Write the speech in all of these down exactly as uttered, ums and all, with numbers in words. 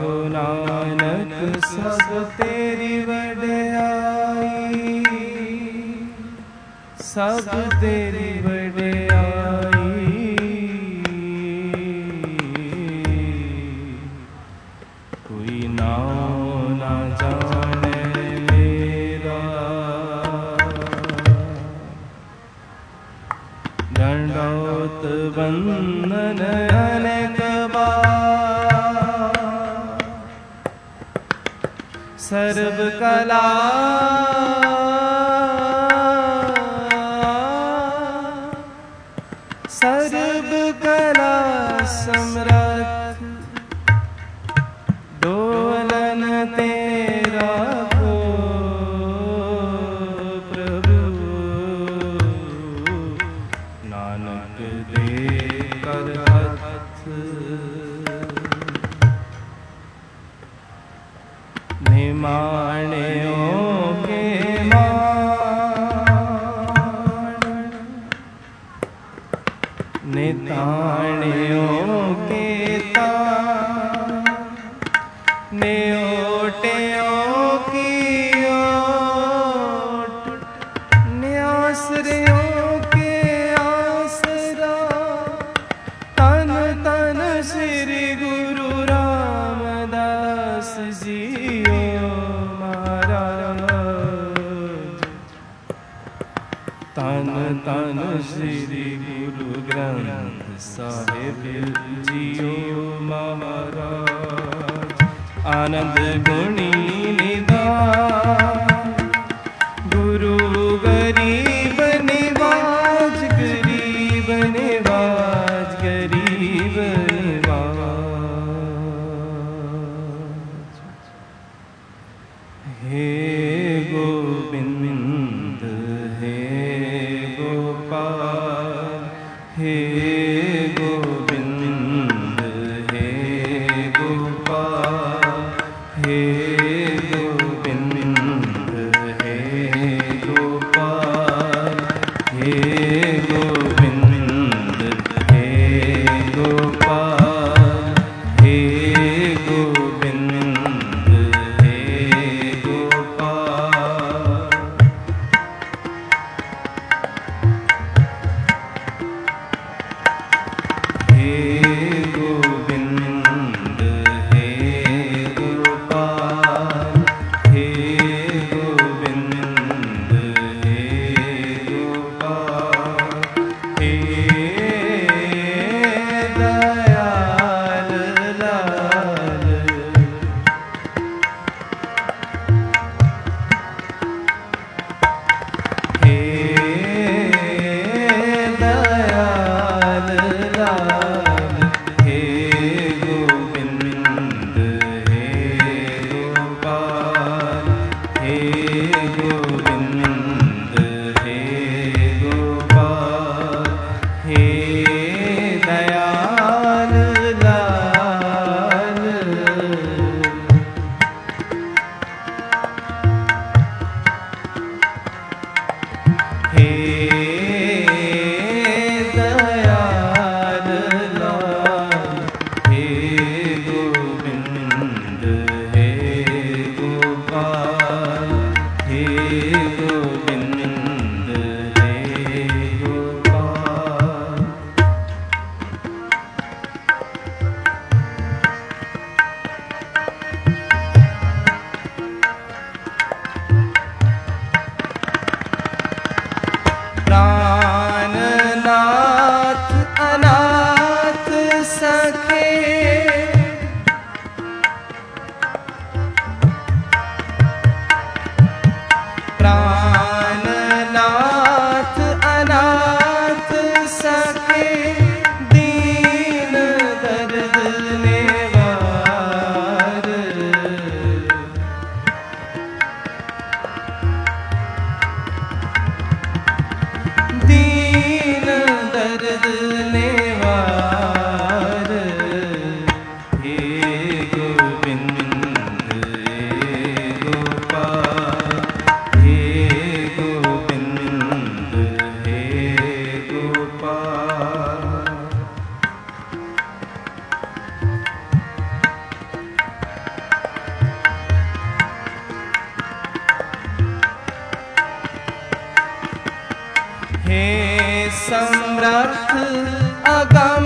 गाहो नानक सब तेरी वड्याई, सब तेरी वड्याई। कोई नाम ना जाने मेरा, दंडौत बंदन अनेक बार, सर्व कला सर्व कला समर्थ, डोलन तेरा को प्रभु, नानक दे कर हथ। निमाणियों के मान, निताणियों के तान, न्योटियों की ओट, न्यासरियों के आसरा, तन तन श्री गुरु रामदास जियो महाराज, तन तन श्री गुरु ग्रंथ साहिब जियो महाराज। आनंद गुणी निधान, गुरु गरीब निवाज, गरीब निवाज, गरीब निवाज। हे गोविंद हे गोपाल, हे गोविंद हे गोपाल, हे गोविंद हे गोपाल, हे गोविंद हे गोपाल, हे गोविंद हे गोपाल। हे गोविंद हे गोपाल, समर्थ अगम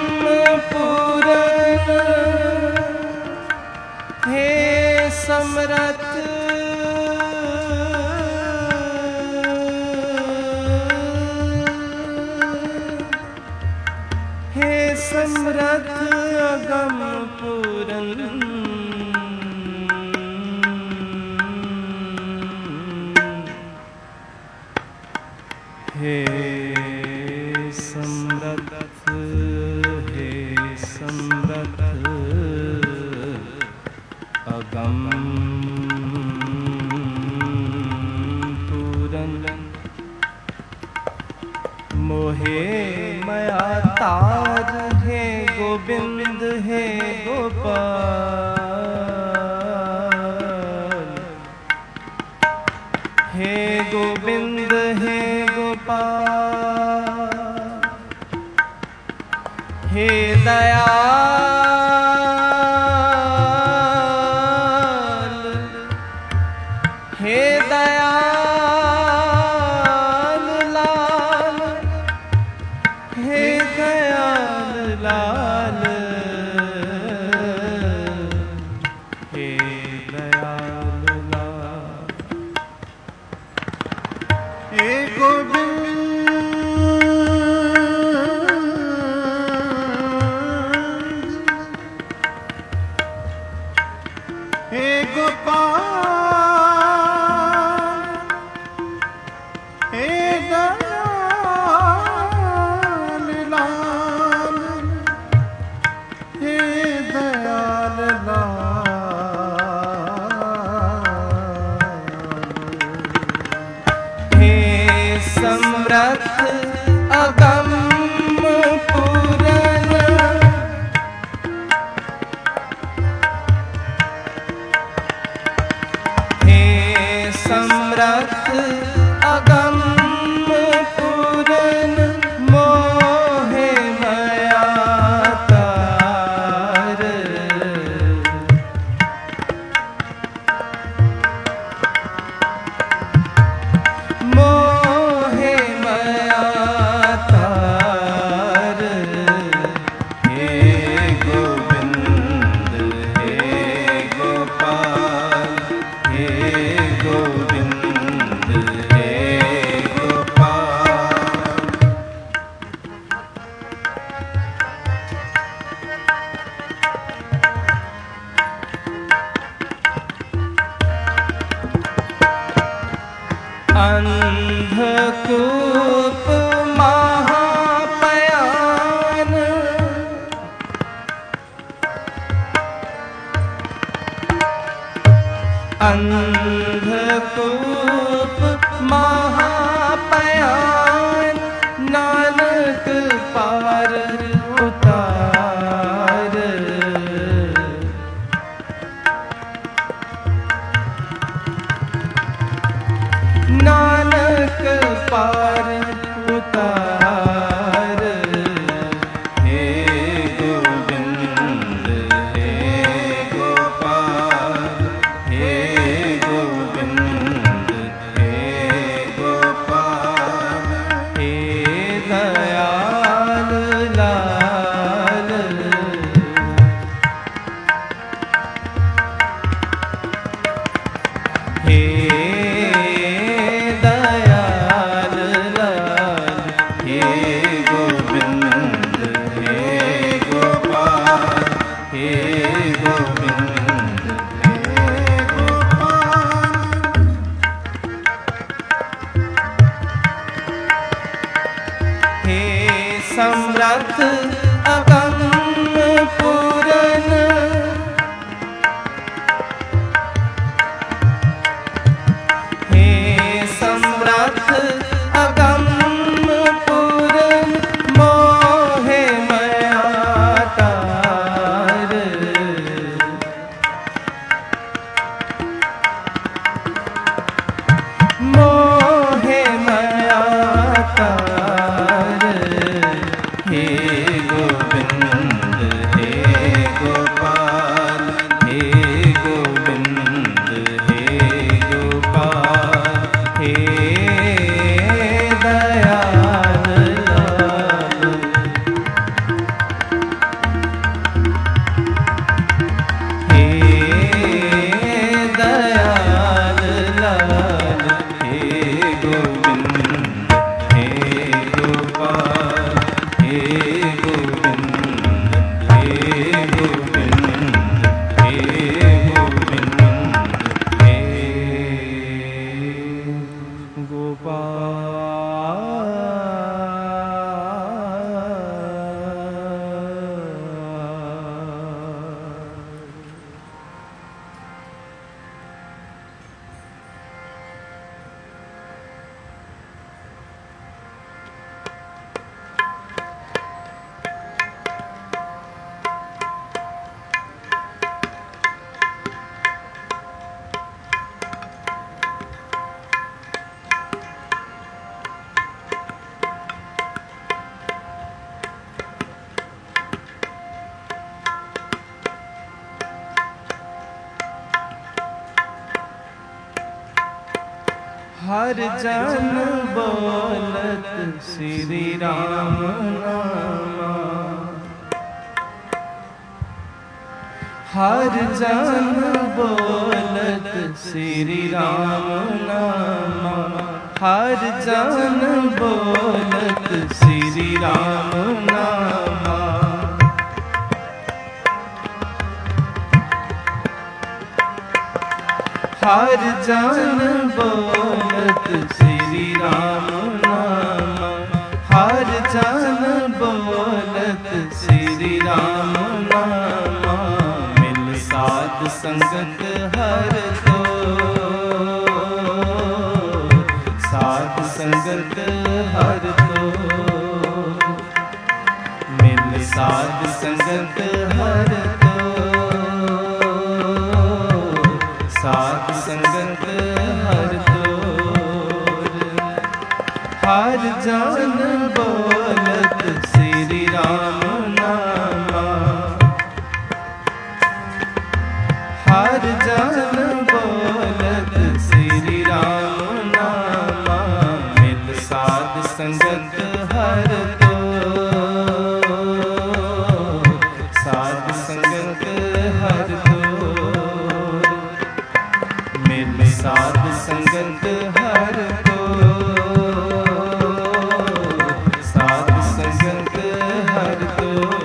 पूरन, हे समर्थ हे समर्थ अगम पूरन, हे समर्थ हे समर्थ अगम पूरन, मोहे मया तार, हे गोविंद हे गोपाल, हे गोविंद हे गोपाल, हे दयाल, हे दयाल लाल, हे दयाल लाल, हे दयाल लाल, हे गोविंद हे गोपाल, हे दयाल लाल, हे दयाल लाल, हे समर्थ अगम पूरन, समर्थ अगम पूरन, मोहे मया तार, मोहे मया तार, हे गोविंद हे गोपाल, हे गोविंद हे गोपाल, अंधकूप महापयान, अंधकूप महापयान, नानक पार उतार, नानक पार उतार, हे गोविंद हे गोपाल, हे गोविंद हे गोपाल, हे दयाल लाल, हे दयाल लाल, हर जन बोलत श्री राम नामा, हर जन बोलत श्री राम नामा, हर जन बोलत श्री राम नामा। हर जन बोलत श्री राम नामा, हर जन बोलत श्री राम नामा। मिल साध संगत हर तो, साध संगत हर तो, मिल साध संगत हर तो, साध संगत हर तोर। हर जन बोलत श्री राम नामा, हर जन बोलत श्री राम नामा। मिल साध संगत हर तोर, साध संगत हर तोर, मिल साध संगत हर तो, साध संगत हर तो।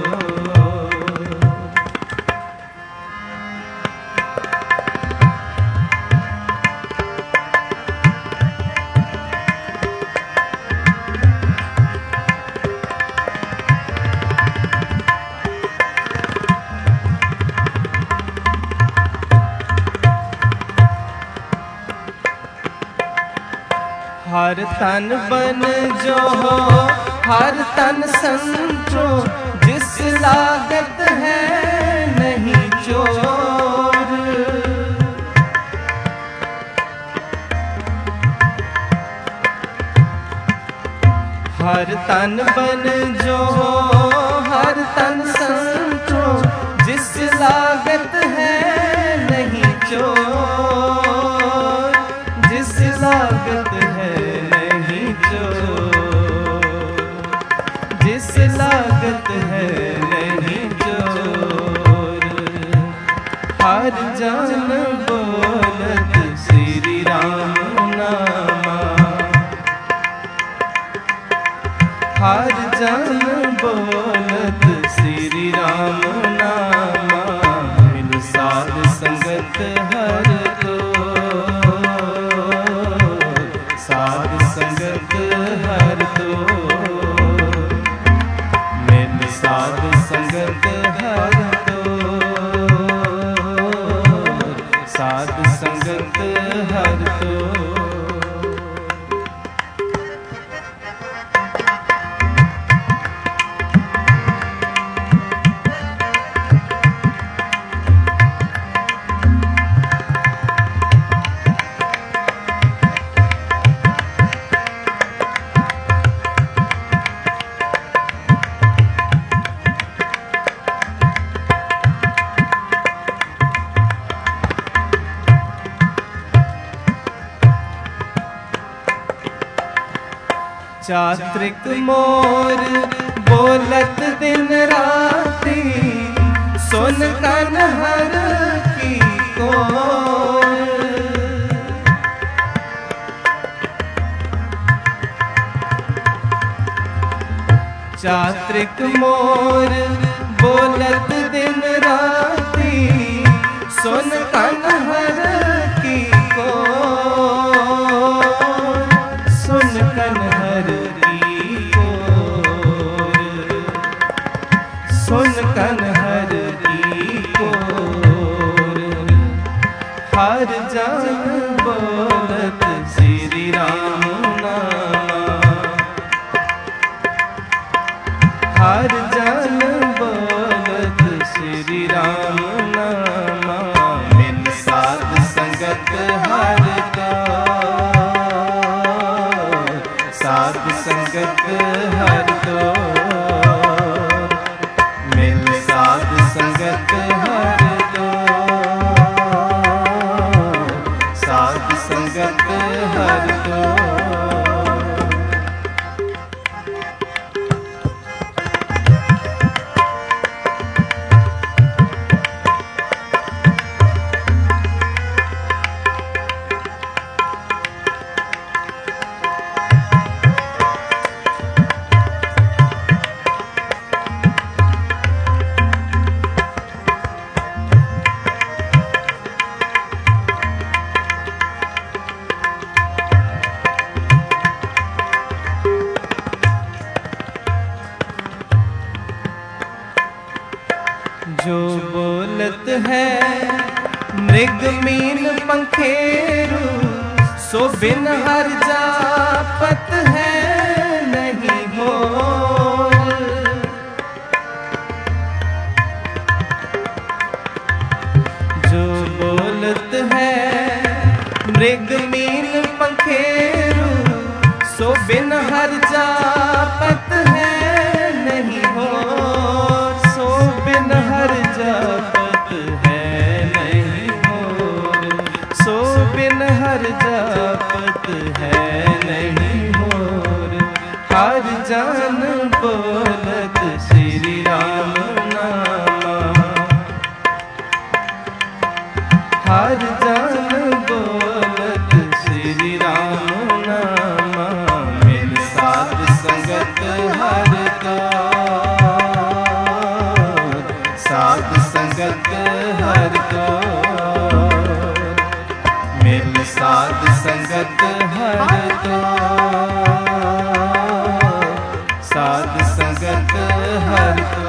हर तन बन जो हो, हर तन संचो, जिस लागत है नहीं चोर। हर तन बन जो हो, हर तन संचो, जिस लागत है नहीं चोर, जिस लागत है नहीं चोर, जिस लागत है नहीं चोर। हर जन बोलत श्री राम नामा, हर जन बोलत श्री राम नामा। मिल साध संगत हर तो, साध संगत हर तो, मिल साध संगत हर तो, साध संगत हर तो। चात्रिक मोर बोलत दिन राती, सुन कन हर की कोर। चात्रिक मोर बोलत दिन राती, सुन कन हर की कोर, सुन कन हर की कोर, सुन कन हर की कोर। हर जन बोलत श्री राम नामा, हर जन बोलत श्री राम नामा। मिल साध संगत हर तो, साध संगत हर तो, मिल साध संगत हर तो, साध संगत मृग मीन पंखेरु सो बिन हर जापत है नहीं होर। जो बोलत है मृग मीन पंखेरु सो बिन हर जापत है नहीं होर। सो बिन हर जापत है नहीं होर। सो बिन हर जापत है नहीं होर। हर जन बोलत श्री राम नामा। हर जन बोलत श्री राम नामा। मिल साध संगत हर का साध संगत हर को। मिल साध संगत हर को साध संगत हर को।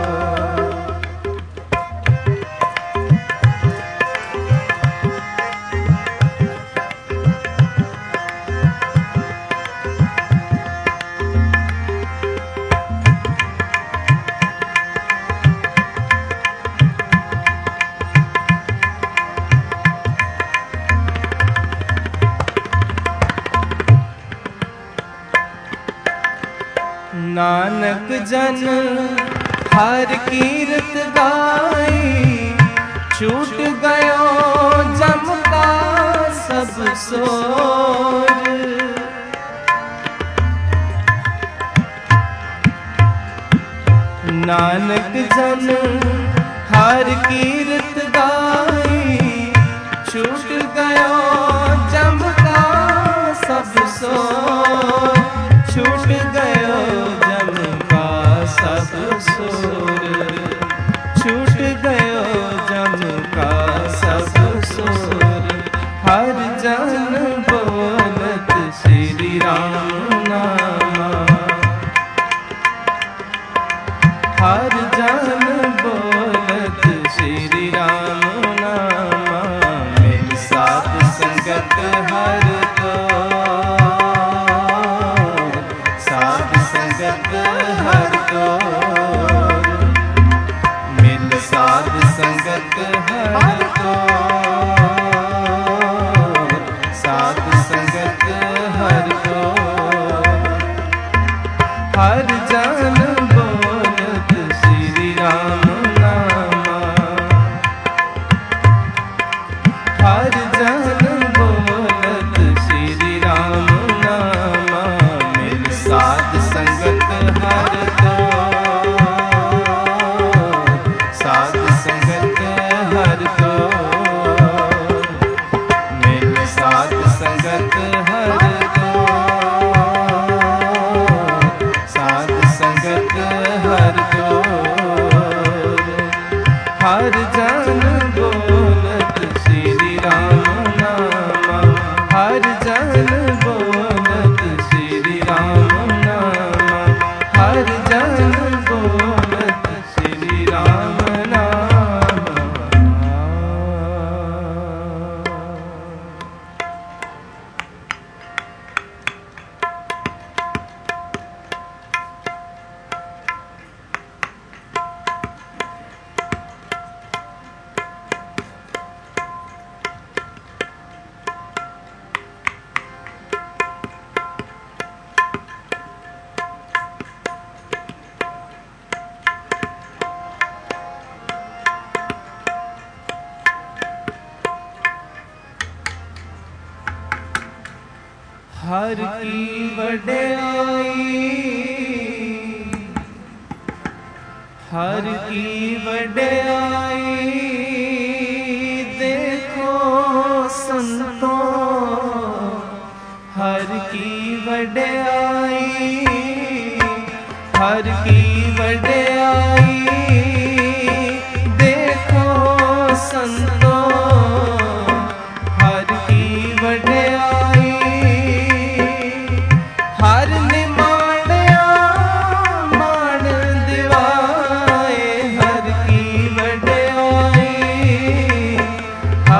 नानक जन हर कीरत गाई। छूट गयो जम का सब सोर। नानक जन हर कीरत गाई। छूट गयो जम का सब सोर। छूट गयो जम का सब सोर। छूट गयो जम का सब सोर। हर जन बोलत श्री राम नामा। हर जन बोलत श्री राम नामा। मिल साध संगत हर को साध संगत हर को। मिल साध संगत हर को साध संगत हर को। हर जन बोलत श्री राम नामा। हर जन बोलत श्री राम नामा। मिल साध संगत हर को साध संगत हर को। मिल साध संगत हर को साध संगत हर को। हर जन बोलत श्री राम नामा। हर जन बोलत श्री राम नामा। हर जन बोलत श्री राम नामा। हर की वड्याई। हर की वड्याई देखो संतों। हर की वड्याई। हर की वड्याई देखो संतों। हर की वड्याई। हर निमाणया मान दिवाए। हर की वड्याई।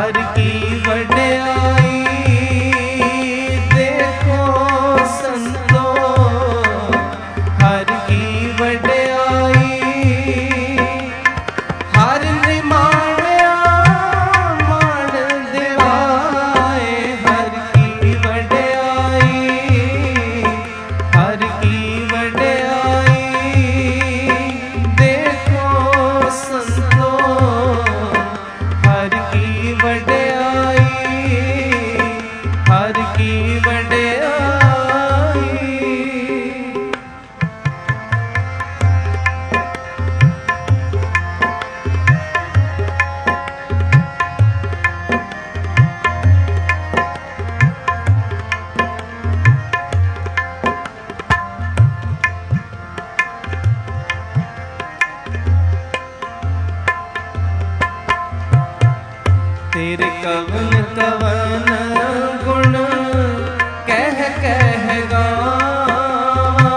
तेरे कवन कवन गुण कह कह गावां।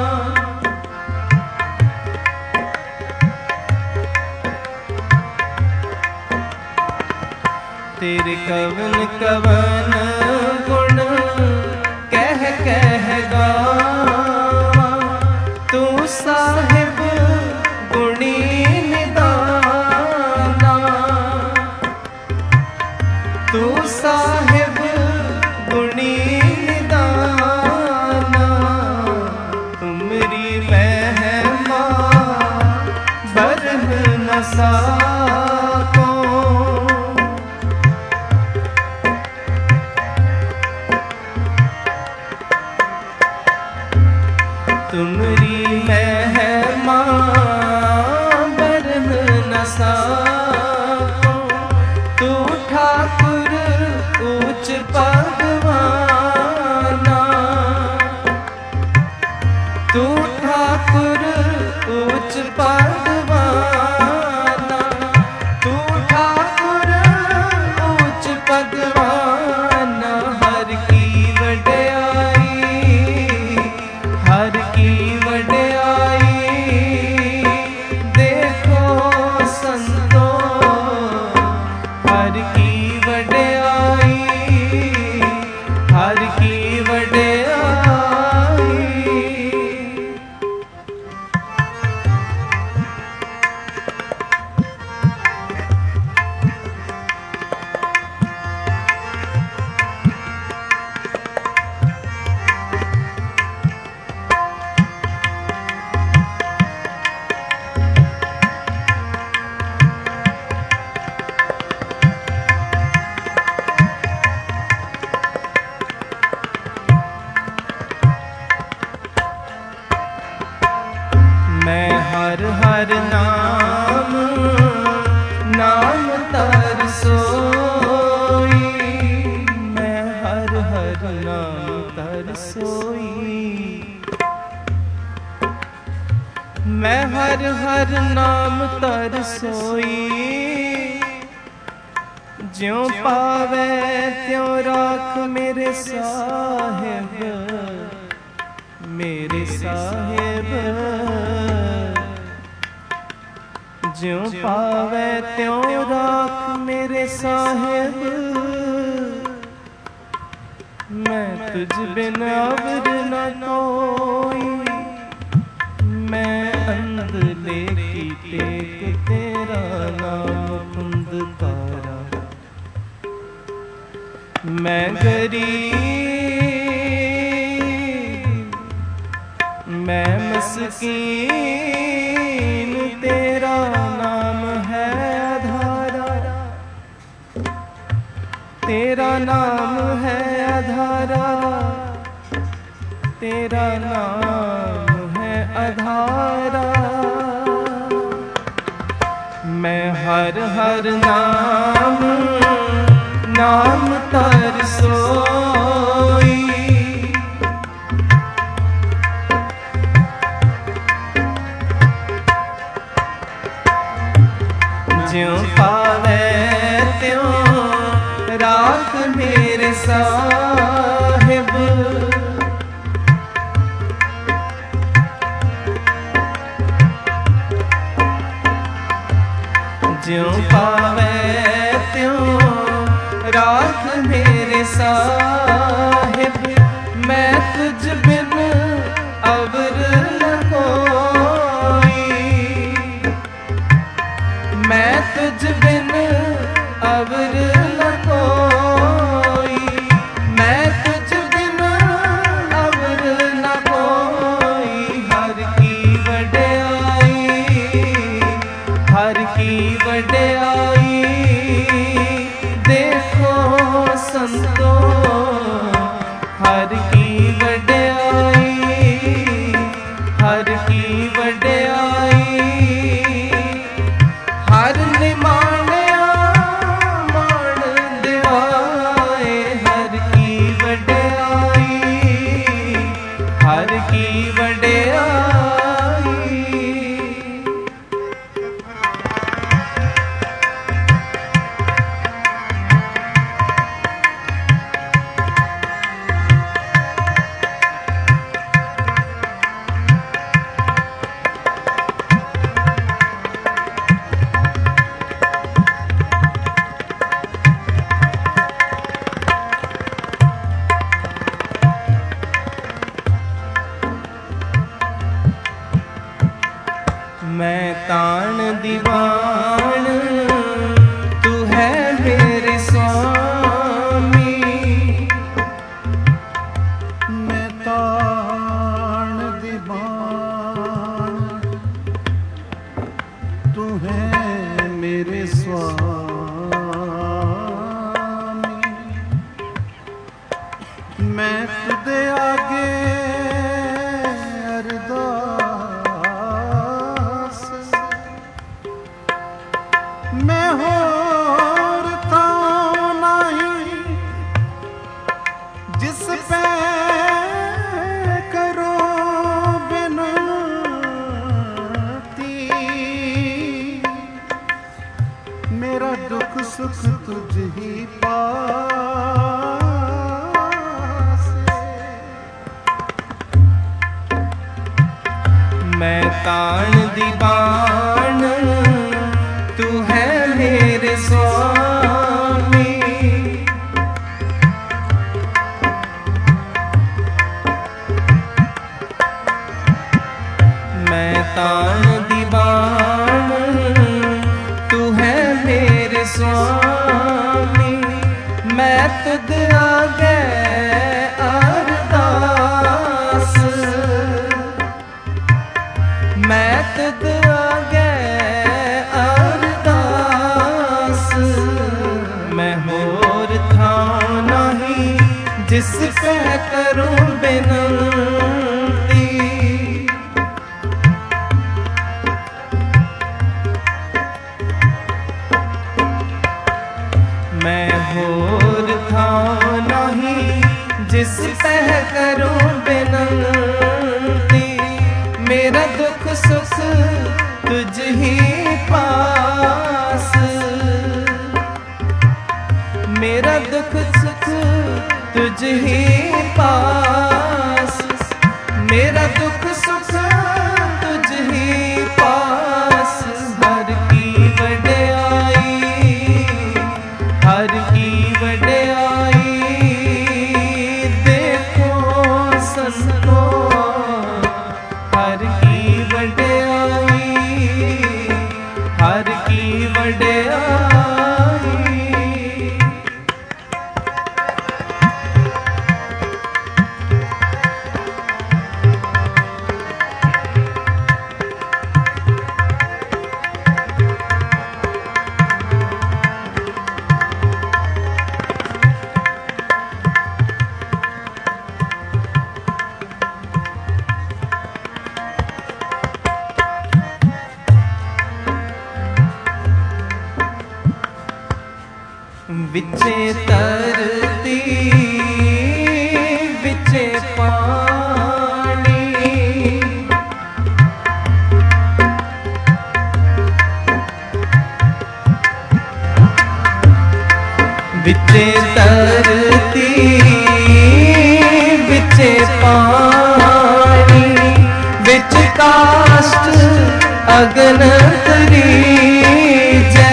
तेरे कवन कवन गुण कह कह गावां। तू साहिब गुणी निदाना, तू साहिब गुणी निदाना। तुमरी महिमा बरन न साको। तुमरी महिमा बरन न साको। तू ठाकुर ऊंच भगवाना, तू ठाकुर ऊंच भगवाना। तू ठाकुर ऊंच भगवाना। हर की वड्याई, हर की वड्याई देखो संतो। हर की वड्याई, हर की वड्याई। मैं हर हर नाम नाम तर सोई। मैं हर हर नाम तर सोई। मैं हर हर नाम तर सोई। ज्यों पावे त्यों राख मेरे साहिब, मेरे साहिब। ज्यों पावे त्यों राख मेरे साहिब। मैं तुझ बिन अवर न कोई। मैं अंधले की टेक तेरा नाम कुंद तारा। मैं गरीब, मैं मस्कीन, तेरा नाम है आधारा। तेरा नाम है आधारा। तेरा नाम है आधारा। मैं हर हर नाम नाम तर सोई। ज्यों पावे त्यों राख मेरे साहिब। ज्यों पावे त्यों राख मेरे साहिब। मैं तुझ बिन अवर न कोई। मैं तुझ बिन अवर न कोई। मैं तुझ बिन अवर न कोई। हर की वड्याई, हर की वड्याई देखो संतो। दीवान तू है मेरे स्वामी। मैं ताण दीवान तू है मेरे स्वामी। मैं तुझे आगे अरदास मैं होर तां नहीं जिस पे करो बिनती। मेरा दुख सुख तुझ ही पास। मैं ताण दीवान तू है मेरे स्वामी। मैं ताण दीवान तू है मेरे स्वामी। मैं तुझ आगे अरदास मैं तुझ आगे अरदास। मैं होर था नहीं जिस पे करूं बिनती। मैं होर था नहीं जिस पे करूं बिनती। मेरा दुख सुख तुझ ही पास। मेरा दुख सुख तुझ ही पास। मेरा दुख सुख तुझ ही पास। हर की वड्याई हर की वड्याई देखो संतो। हर की वड्याई हर की वड्याई। विचे तरती विचे पानी। विचे तरती विचे पानी। विच काष्ठ अग्न तरीजै।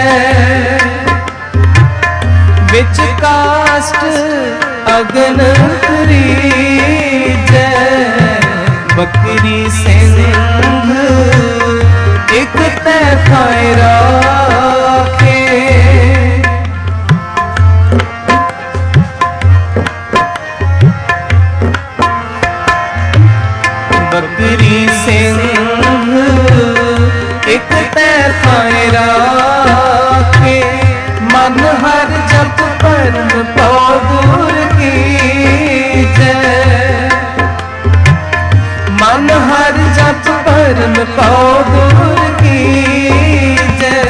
विच काष्ठ अग्न तरीजै। बकरी सिंह एक तै खाए राखे। बकरी सिंह एक तै खाए राखे। मन हर जप परम पौ दूर की जय। मन हर जप परम पौ दूर की जय।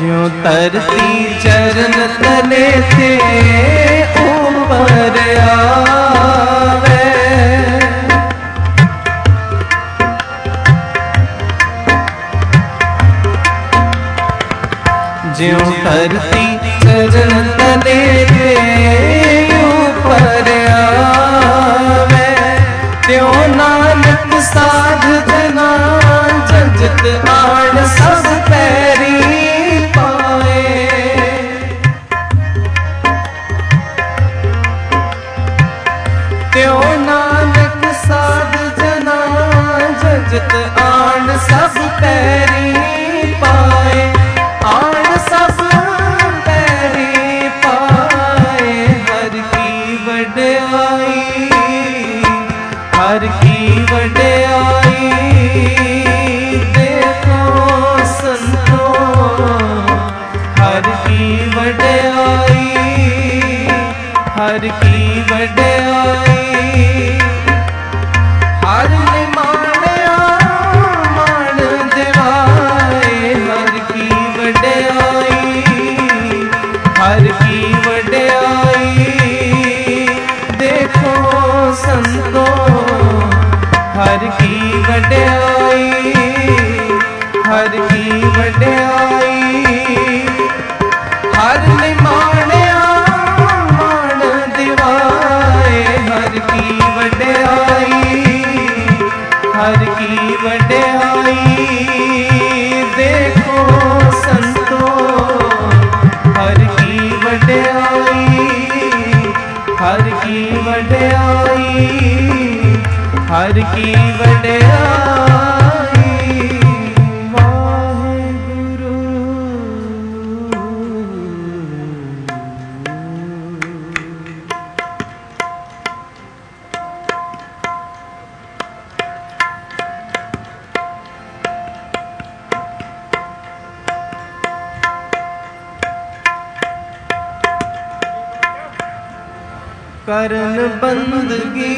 ज्यों धरती चरण तले से ऊपर आवे, ज्यों धरती चरण तले से ऊपर आवे, त्यों नानक साध जना जगत आण सब पैरी पाए। त्यों नानक साध जना जगत आण सब पैरी पाए, आण सब पैरी पाए। हर की वड्याई, हर की वड्याई देखो संतों, हर की वड्याई, हर की वड्याई। हर ने माणया मान दिवाए, हर की वड्याई, हर की वड्याई देखो संतों, हर की वड्याई, हर की वड्याई। हर ने माणया मान दिवाए, हर की वड्याई, हर की वड्याई देखो संतों, हर की वड्याई, हर की वड्याई, हर की वड्याई। वाहेगुरु। करन बंदगी,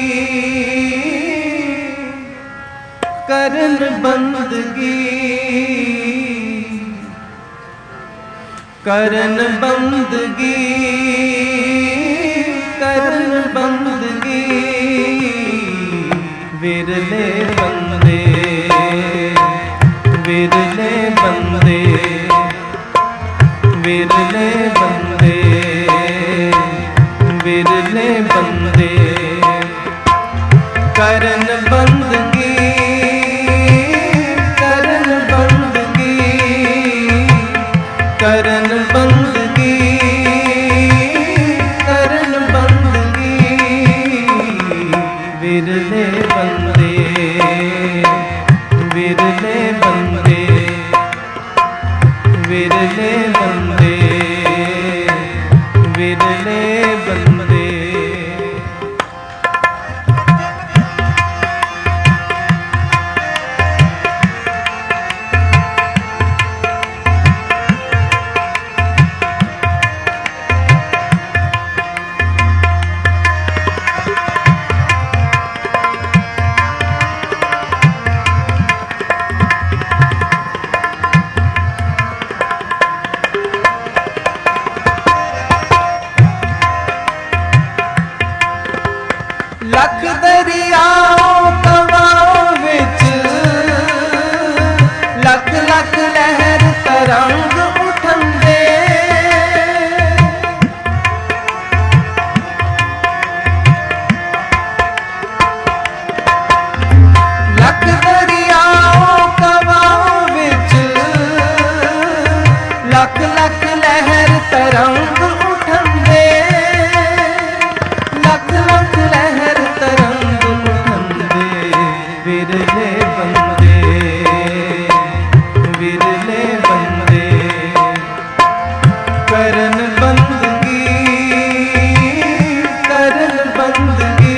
करन बंदगी, करन बंदगी, करन बंदगी। विरले बंदे, विरले बंदे, विरले बंदे, विरले बंदे। करन बंदगी, करन बंदगी, करन बंदगी, करन बंदगी। विरले बंदे, विरले बंदे, विरले बंदे, विरले बंदे। लख दरियाओं तवाओं विच, लख लख लहर तरंग उठंदे। लख दरियाओं तवाओं विच, लख लख लहर तरंग उठंदे। लख लख लहर तरंग उठंदे। विरले बंदे, विरले बंदे। करन बंदगी, करन बंदगी,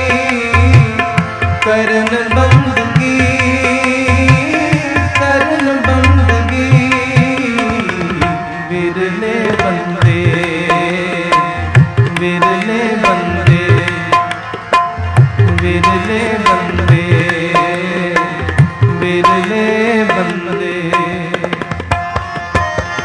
करन बंदगी, करन बंदगी। विरले बंदे, विरले बंदे, विरले बंदे, विरले बंदे।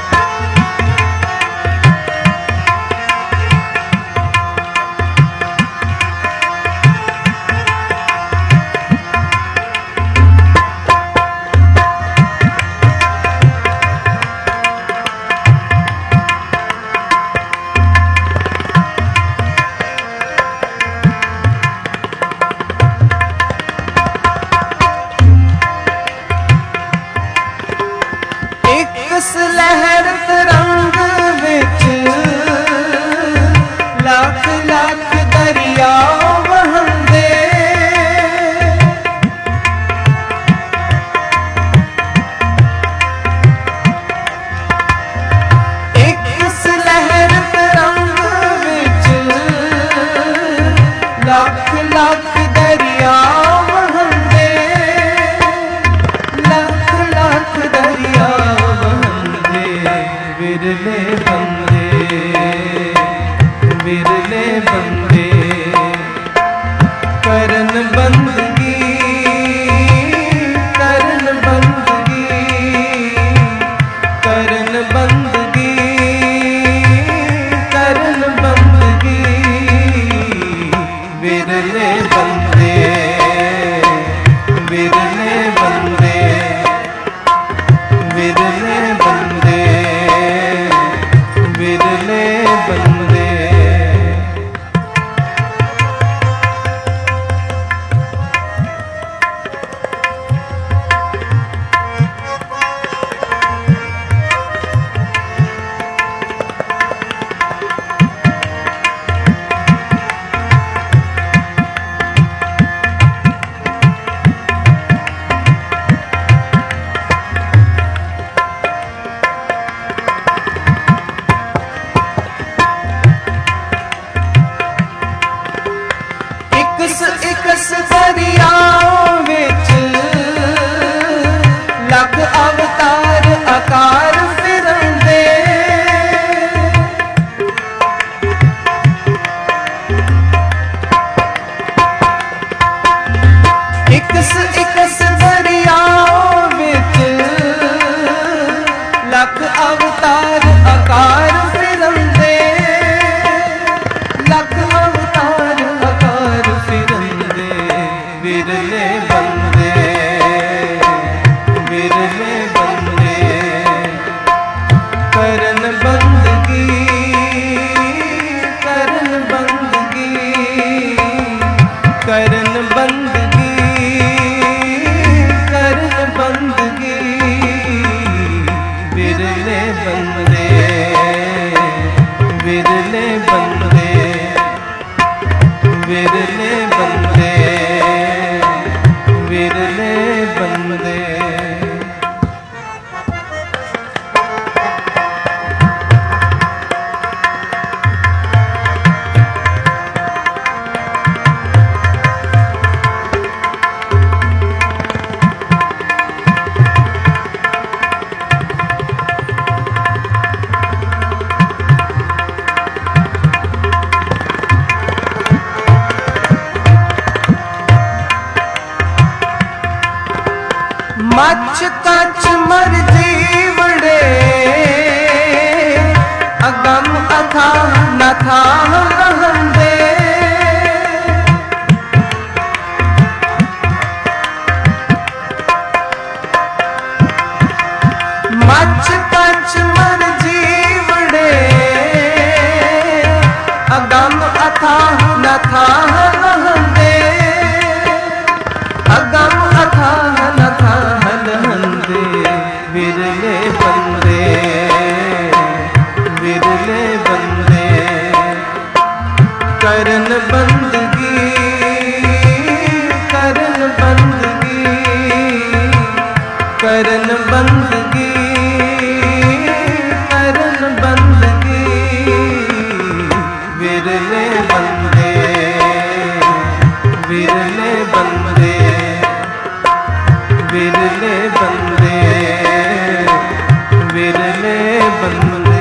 इकस इकस दरियाओं विच लख अवतार आकार फिरंदे, लख अवतार आकार फिरंदे, विरले बंदे विरले बंदे करन बंदगी करन बंदगी करन बंदगी करन बंदगी, विरले बंदे विरले बंदे विरले बंदे विरले बंदे। मच कच मर जीवड़े अगम अथाह न था रहंदे, मच कच मर जीवड़े अगम अथाह न था रहंदे, अगम अथाह न था रहंदे, विरले बंदे विरले बंदे करन बंदगी करन बंदगी करन बंदगी करन बंदगी, विरले बंदे विरले बंदे विरले बंदे विरले बंदे।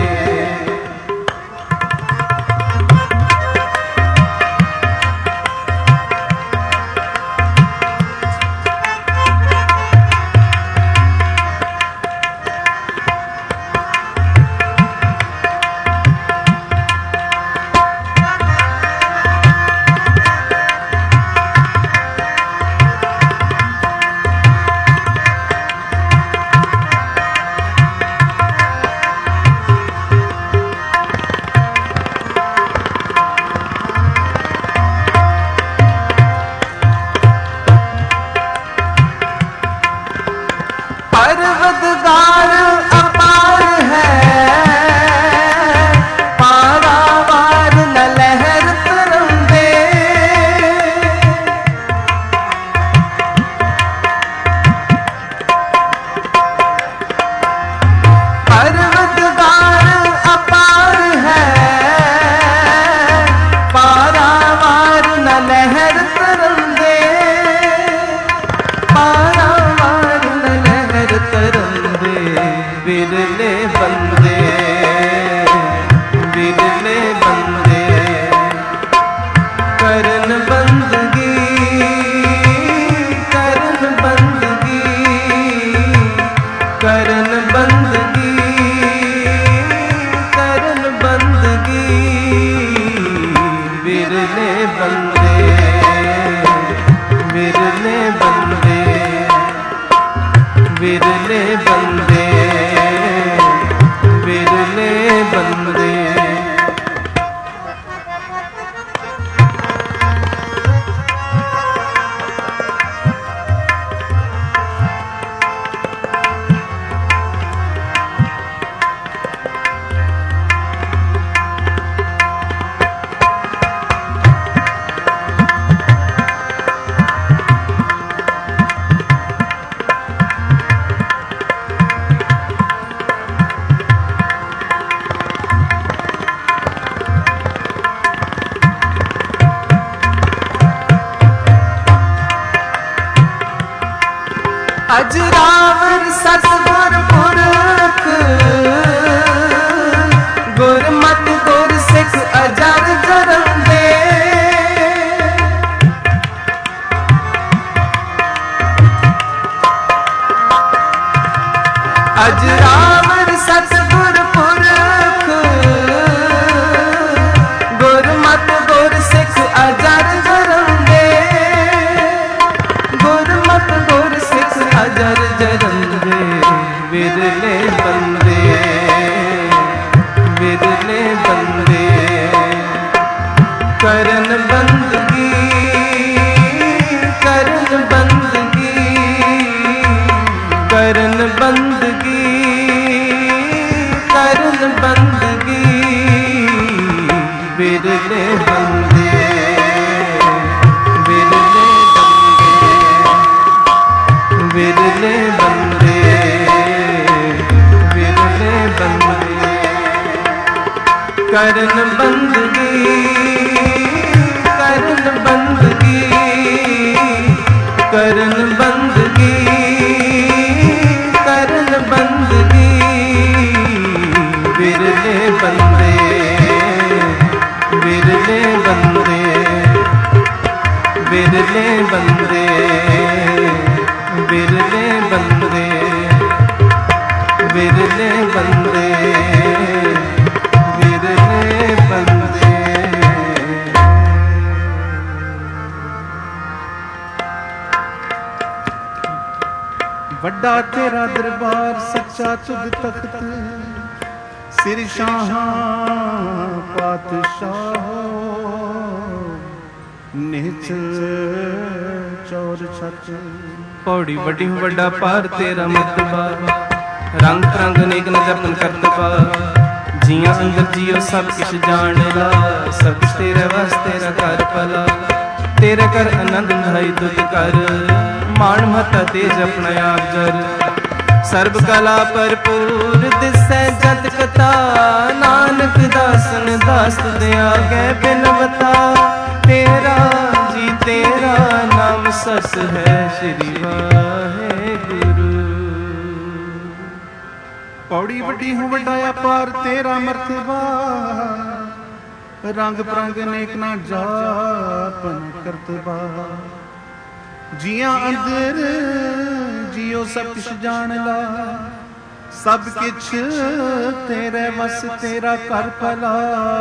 परवदगार अपार है, पारावार न लहर तरंदे, परवदगार अपार है, पारावार न लहर तरंदे, पारावार न लहर तरंदे, विरले बंदे विरले बंदे करन बंदगी करन बंदगी करन बंदगी करन बंदगी, विरले बंदे विरले बंदे विरले बंदे विरले बंदे। अजरावर सतगुर पुरख गुरमत गुर सिख अजर जरंदे, ਅਜਰਾਵਰ ਸਤਿਗੁਰ ਪੁਰਖ ਗੁਰਮਤਿ ਗੁਰ ਸਿੱਖ ਅਜਰ ਜਰਮ ਦੇ ਗੁਰਮਤਿ ਗੁਰ ਸਿੱਖ ਅਜਰ ਜਰਮ ਦੇ ਵਿਰਲੇ ਬੰਦੇ ਵਿਰਲੇ ਬੰਦੇ ਕਰਨ ਬੰਦਗੀ ਕਰਨ ਬੰਦਗੀ ਕਰਨ ਬੰਦਗੀ ਕਰਨ ਬੰਦਗੀ ਵਿਰਲੇ ਬੰਦੇ ਵਿਰਲੇ ਬੰਦੇ ਵਿਰਲੇ ਬੰਦੇ ਵਿਰਲੇ ਬੰਦੇ ਕਰਨ ਬੰਦਗੀ ਕਰਨ ਬੰਦਗੀ ਕਰਨ ਬੰਦਗੀ ਕਰਨ ਬੰਦਗੀ ਵਿਰਲੇ ਬੰਦੇ ਵਿਰਲੇ ਬੰਦੇ ਵਿਰਲੇ ਬੰਦੇ ਵਿਰਲੇ ਬੰਦੇ ਵਿਰਲੇ ਬੰਦੇ ਵਿਰਲੇ ਬੰਦੇ ਵੱਡਾ ਤੇਰਾ ਦਰਬਾਰ ਸੱਚਾ ਤੁਧ ਤਖਤ ਸਿਰ ਸ਼ਾਹਾਂ ਪਾਤਸ਼ਾਹੋ ਨਿਹਚਲ ਚੌਰ ਛੱਤ ਪੌੜੀ ਵੱਡੀ ਵੱਡਾ ਪਾਰ ਤੇਰਾ ਮਰਤਬਾ ਰੰਗ ਰੰਗ ਅਨੇਕ ਨ ਜਪਨ ਕਰਤਬਾ ਜੀਆਂ ਅੰਦਰ ਜੀਓ ਸਭ ਕਿਛ ਜਾਣ ਲਾ ਸਭ ਕੁਛ ਤੇਰੇ ਵਾਸਤੇ ਤੇਰਾ ਘਰ ਭਲਾ ਤੇਰੇ ਕਰ ਆਨੰਦ ਭਾਈ ਦੁੱਧ ਕਰ ਮਾਣ ਮਹਤਾ ਤੇਜ ਆਪਣਾ ਆਪ ਜਰ ਸਰਬ ਕਲਾ ਭਰਪੂਰ ਦਿਸੈ ਜਤ ਕਥਾ ਨਾਨਕ ਦਾਸਨ ਦਾਸ ਤੁਧ ਆਗੇ ਬਿਨਵਤਾ ਤੇਰਾ ਜੀ ਤੇਰਾ ਨਾਮ ਸਸ ਹੈ ਸ਼੍ਰੀ ਵਾਹਿਗੁਰੂ ਪੌੜੀ ਵੱਡੀ ਹੂੰ ਵੱਡਾ ਅਪਾਰ ਤੇਰਾ ਮਰਤਬਾ ਰੰਗ ਪ੍ਰੰਗ ਅਨੇਕ ਨਾ ਜਾਪਨ ਕਰਤਬਾ ਜੀਆਂ ਅੰਦਰ ਜੀਓ ਸਭ ਕੁਛ ਜਾਣ ਲਾ ਸਭ ਕਿਛ ਤੇਰੇ ਵਸ ਤੇਰਾ ਕਰ ਭਲਾ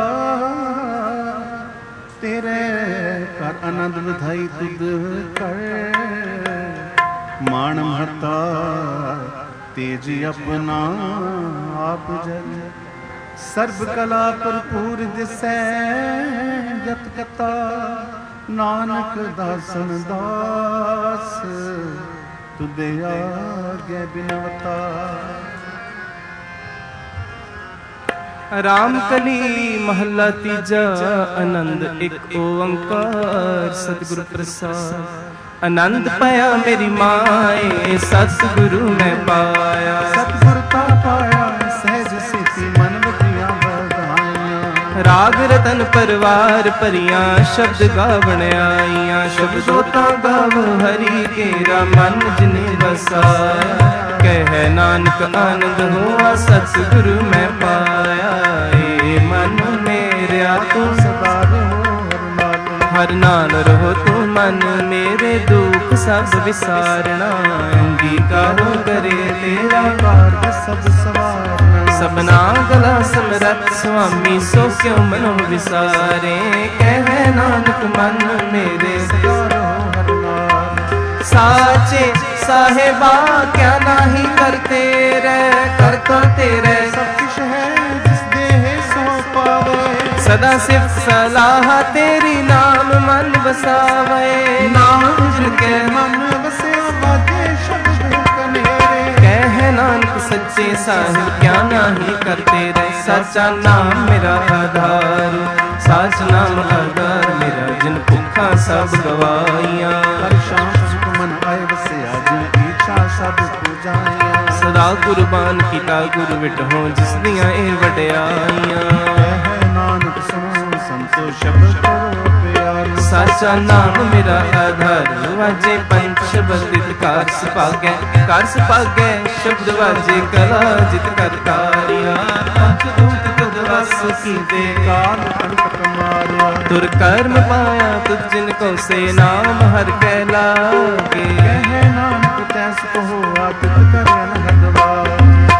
ਤੇਰੇ ਕਰ ਆਨੰਦ ਵਧਾਈ ਤੁਧ ਕਰ ਮਾਣ ਮਹਤਾ ਤੇਜ ਆਪਣਾ ਆਪ ਜਲ ਸਰਬ ਕਲਾ ਭਰਪੂਰ ਦਿਸੈ ਜਤ ਕਤਾ ਨਾਨਕ ਦਾਸਨ ਦਾਸ ਤੁਧ ਆਗੇ ਬਿਨਵਤਾ ਰਾਮ ਕਲੀ ਮਹੱਲਾ ਤੀਜਾ ਆਨੰਦ ਇੱਕ ਓੰਕਾਰ ਸਤਿਗੁਰ ਪ੍ਰਸਾਦ ਆਨੰਦ ਪਾਇਆ ਮੇਰੀ ਮਾਏ ਸਤਿਗੁਰੂ ਮੈਂ ਪਾਇਆ ਸਤਿਗੁਰ ਤਾ ਪਾਇਆ ਸਹਿਜ ਸਿਤੀ ਮਨ ਵਜੀਆਂ ਵਧਾਈਆਂ ਰਾਗ ਰਤਨ ਪਰਵਾਰ ਭਰੀਆਂ ਸ਼ਬਦ ਗਾਵਣ ਆਈਆਂ ਸ਼ਬਦੋ ਤਾਂ ਗਾਵ ਹਰੀ ਕੇਰਾ ਮਨ ਜਿਨੇ ਵਸਾਇਆ ਕਹਿ ਨਾਨਕ ਆਨੰਦ ਹੋਆ ਸਤਿਗੁਰੂ ਮੈਂ ਪਾਇਆ ਏ ਮਨ ਮੇਰਿਆ ਤੂੰ ਸਦਾ ਹਰ ਨਾਲ ਰਹੋ ਤੂੰ ਮਨ ਮੇਰੇ ਦੁੱਖ ਸਭ ਵਿਸਾਰਣਾ ਅੰਗੀਕਾਰੋ ਕਰੇ ਤੇਰਾ ਕਾਰਜ ਸਭ ਸਵਾਰਨਾ ਸਭਨਾ ਗਲਾ ਸਮਰੱਥ ਸੁਆਮੀ ਸੋ ਕਿਉ ਮਨੋ ਵਿਸਾਰੇ ਕਹਿ ਨਾਨਕ ਮਨ ਮੇਰੇ ਸਦਾਰੋ ਹਰ ਨਾਮ ਸਾਚੇ ਸਾਹਿਬਾ ਕਿਆ ਨਾਹੀ ਕਰਤੇ ਰਹਿ ਕਰਤਾ ਤੇਰੇ ਸਭ ਕੁਛ ਹੈ ਜਿਸ ਦੇਹ ਸੋ ਪਾਵੇ ਸਦਾ ਸਿਫਤ ਸਲਾਹ ਤੇਰੀ ਨਾਮ ਮਨ ਵਸਾਵੇ ਨਾਮ ਜਿਨ ਕੇ ਮਨ ਵਸਿਆ ਬਾਜੇ ਸ਼ਬਦ ਕਨੇਰੇ ਕਹਿ ਨਾਨਕ ਸੱਚੇ ਸਾਹਿਬ ਕਿਆ ਨਾਹੀ ਕਰਤੇ ਰਹਿ ਸੱਚਾ ਨਾਮ ਮੇਰਾ ਆਧਾਰ ਸਾਚ ਨਾਮ ਆਧਾਰ ਮੇਰਾ ਜਿਨ ਭੁੱਖਾਂ ਸਭ ਗਵਾਈਆਂ ਹਰ ਸ਼ਾਮ ਸੁਖ ਮਨ ਆਏ ਵਸਿਆ ਜਿਨ ਇੱਛਾ ਸਭ ਪੂਜਾਈਆਂ ਸਦਾ ਕੁਰਬਾਨ ਕੀਤਾ ਗੁਰ ਵਿਟਹੁ ਜਿਸ ਦੀਆਂ ਇਹ ਵਡਿਆਈਆਂ ਹੈ ਨਾਨਕ ਸੁਣੋ ਸੰਤੋ ਸ਼ਬਦ ਕਰੋ ਪਿਆਰ ਸਾਚਾ ਨਾਮ ਮੇਰਾ ਆਧਾਰ ਵਾਜੇ ਪੰਚ ਸ਼ਬਦ ਦਿਤ ਕਾਰ ਸੁਭਾਗੈ ਕਾਰ ਸੁਭਾਗੈ ਸ਼ਬਦ ਵਾਜੇ ਕਲਾ ਜਿਤ ਕਰ ਕਾਰਿਆ ਪੰਚ ਦੂਤ ਤੁਧ ਵਸ ਕੀਤੇ ਕਾਲ ਕੰਟਕ ਮਾਰਿਆ ਤੁਰ ਕਰਮ ਪਾਇਆ ਤੁਧ ਜਿਨ ਕੋ ਸੇ ਨਾਮ ਹਰ ਕੈ ਲਾਗੇ ਕਹਿ ਨਾਨਕ ਤੈਸ ਕੋ ਹੋਆ ਤਿਤ ਕਰਿਆ ਨ ਹਦਵਾ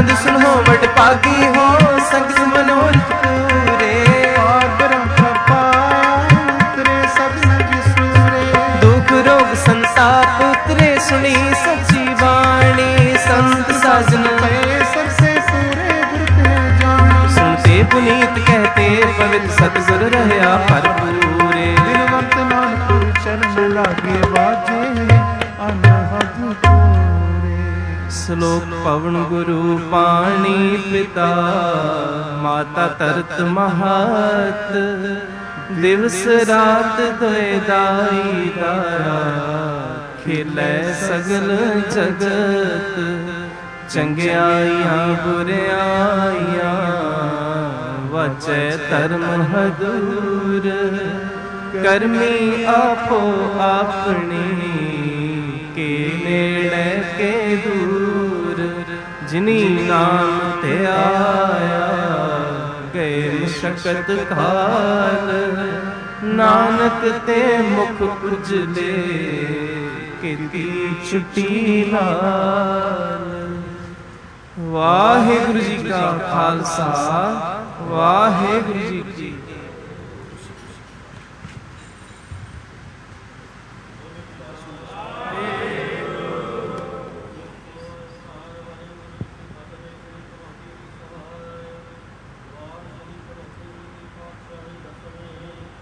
ਆਨੰਦ ਸੁਨੋ ਵਡ ਭਾਗੀ ਹੋ ਸੰਗ ਮਨੋਰਥ ਪੂਰੇ ਆਗਰਮ ਪਾਇਆ ਉਤਰੇ ਸਭਨ ਵਿਸੂਰੇ ਦੁਖ ਰੋਗ ਸੰਤਾਪ ਉਤਰੇ ਸੁਣੀ ਸੱਚੀ ਬਾਣੀ ਸੰਤ ਸਾਜਨ ਪਏ ਸਰਸੇ ਪੂਰੇ ਗੁਰ ਤੇ ਜਾਣੀ ਸੁਣਤੇ ਪੁਨੀਤ ਕਹਤੇ ਪਵਿੱਤ ਸਤਿਗੁਰ ਰਹਿਆ ਭਰਪੂਰੇ ਦਿਨਵੰਤ ਨਾਨਕ ਚਰਨ ਲਾਗੇ ਬਾਜੇ ਅਨਹਦ ਪੂਰੇ ਸ਼ਲੋਕ ਪਵਨ ਗੁਰੂ ਪਾਣੀ ਪਿਤਾ ਮਾਤਾ ਤਰਤ ਮਹਤ ਦਿਵਸ ਰਾਤ ਦੋਇ ਦਾਈ ਦਾਰਾ ਖੇਲੇ ਸਗਲ ਜਗਤ ਚੰਗਿਆਈਆਂ ਬੁਰਿਆਈਆਂ ਵਚੈ ਧਰਮ ਹਦੂਰ ਕਰਮੀ ਆਪੋ ਆਪਣੀ ਕੇ ਨੇੜੇ ਕੇ ਦੂਰ ਜਿਨੀ ਨਾਮ ਤੇ ਆਇਆ ਗਏ ਮੁਸ਼ਕਤ ਕਾਲ ਨਾਨਕ ਤੇ ਮੁਖ ਉਜਲੇ ਕੀਤੀ ਛੁੱਟੀ ਨਾਲ। ਵਾਹਿਗੁਰੂ ਜੀ ਕਾ ਖਾਲਸਾ ਵਾਹਿਗੁਰੂ ਜੀ